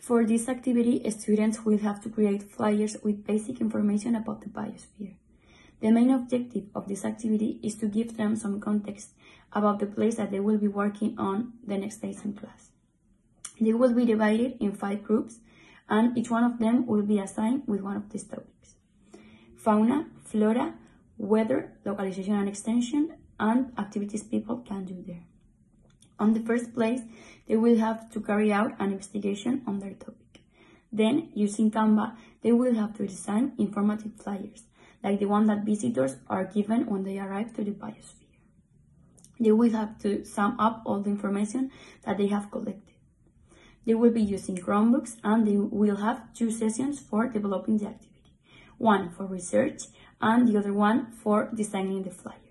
For this activity, students will have to create flyers with basic information about the biosphere. The main objective of this activity is to give them some context about the place that they will be working on the next days in class. They will be divided in 5 groups, and each one of them will be assigned with one of these topics: fauna, flora, weather, localization and extension, and activities people can do there. On the first place, they will have to carry out an investigation on their topic. Then, using Canva, they will have to design informative flyers, like the one that visitors are given when they arrive to the biosphere. They will have to sum up all the information that they have collected. They will be using Chromebooks, and they will have 2 sessions for developing the activity, one for research and the other one for designing the flyer.